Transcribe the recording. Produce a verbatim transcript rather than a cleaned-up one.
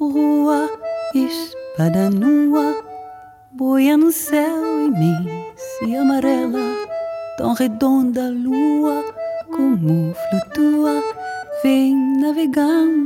rua, espada nua, boia no céu imenso e amarela, tão redonda a lua, como flutua, vem navegando